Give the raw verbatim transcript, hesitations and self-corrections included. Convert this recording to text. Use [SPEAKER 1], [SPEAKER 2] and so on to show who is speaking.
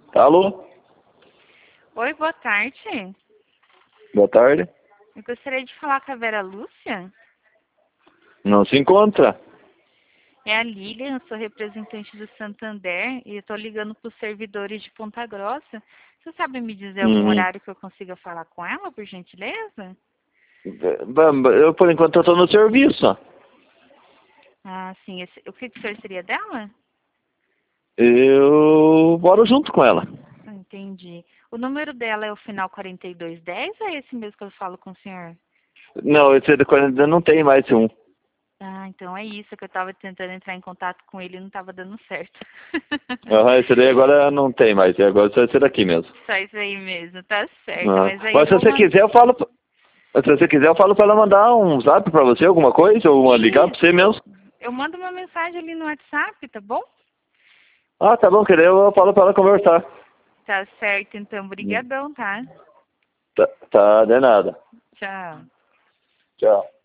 [SPEAKER 1] Alô?
[SPEAKER 2] Oi, boa tarde.
[SPEAKER 1] Boa tarde.
[SPEAKER 2] Eu gostaria de falar com a Vera Lúcia.
[SPEAKER 1] Não se encontra?
[SPEAKER 2] É a Lilian, eu sou representante do Santander e eu estou ligando para os servidores de Ponta Grossa. Você sabe me dizer algum
[SPEAKER 1] Uhum.
[SPEAKER 2] horário que eu consiga falar com ela, por gentileza?
[SPEAKER 1] Eu, por enquanto, estou no serviço.
[SPEAKER 2] Ah, sim. Esse, o que, que o senhor seria dela?
[SPEAKER 1] Eu moro junto com ela.
[SPEAKER 2] Ah, entendi. O número dela é o final quarenta e dois dez ou é esse mesmo que eu falo com o senhor?
[SPEAKER 1] Não, esse de quarenta não tem mais um.
[SPEAKER 2] Ah, então é isso que eu estava tentando entrar em contato com ele e não estava dando certo.
[SPEAKER 1] Uhum, esse daí agora não tem mais. Agora só esse daqui mesmo.
[SPEAKER 2] Só isso aí mesmo, tá certo.
[SPEAKER 1] Uhum.
[SPEAKER 2] Mas aí eu
[SPEAKER 1] Mas se
[SPEAKER 2] vou
[SPEAKER 1] você
[SPEAKER 2] mandar.
[SPEAKER 1] quiser, eu falo... Se você quiser, eu falo para ela mandar um zap para você, alguma coisa, ou uma ligar para você mesmo.
[SPEAKER 2] Eu mando uma mensagem ali no WhatsApp, tá bom?
[SPEAKER 1] Ah, tá bom, querer, eu falo para ela conversar.
[SPEAKER 2] Tá certo, então.
[SPEAKER 1] Hum.
[SPEAKER 2] Brigadão, tá?
[SPEAKER 1] Tá, tá, de nada.
[SPEAKER 2] Tchau.
[SPEAKER 1] Tchau.